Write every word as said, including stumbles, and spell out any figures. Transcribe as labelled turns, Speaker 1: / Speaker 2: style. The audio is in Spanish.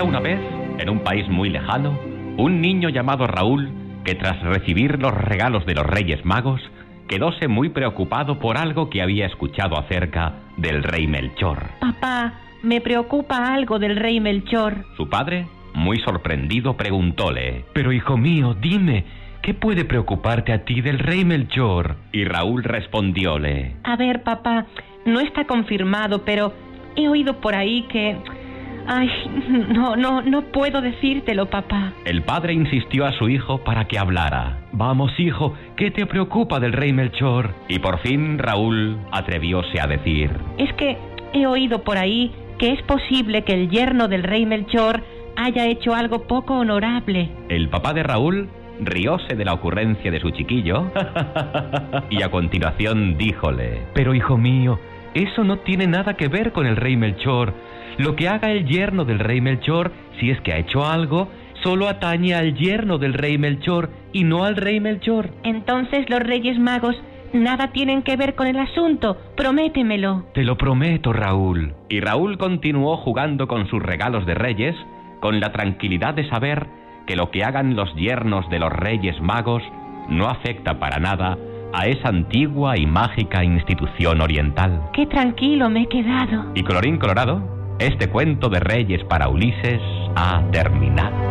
Speaker 1: una vez, en un país muy lejano, un niño llamado Raúl, que tras recibir los regalos de los Reyes Magos, quedóse muy preocupado por algo que había escuchado acerca del rey Melchor.
Speaker 2: Papá, me preocupa algo del rey Melchor.
Speaker 1: Su padre, muy sorprendido, preguntóle:
Speaker 3: Pero hijo mío, dime, ¿qué puede preocuparte a ti del rey Melchor?
Speaker 1: Y Raúl respondióle:
Speaker 2: A ver, papá, no está confirmado, pero he oído por ahí que... Ay, no, no, no puedo decírtelo, papá.
Speaker 1: El padre insistió a su hijo para que hablara.
Speaker 3: Vamos, hijo, ¿qué te preocupa del rey Melchor?
Speaker 1: Y por fin Raúl atrevióse a decir:
Speaker 2: Es que he oído por ahí que es posible que el yerno del rey Melchor haya hecho algo poco honorable.
Speaker 1: El papá de Raúl rióse de la ocurrencia de su chiquillo y a continuación díjole:
Speaker 3: Pero hijo mío, eso no tiene nada que ver con el rey Melchor. Lo que haga el yerno del rey Melchor, si es que ha hecho algo, solo atañe al yerno del rey Melchor y no al rey Melchor.
Speaker 2: Entonces los Reyes Magos nada tienen que ver con el asunto. Prométemelo.
Speaker 3: Te lo prometo, Raúl.
Speaker 1: Y Raúl continuó jugando con sus regalos de reyes, con la tranquilidad de saber que lo que hagan los yernos de los Reyes Magos no afecta para nada a esa antigua y mágica institución oriental.
Speaker 2: Qué tranquilo me he quedado.
Speaker 1: Y colorín colorado, este cuento de Reyes para Ulises ha terminado.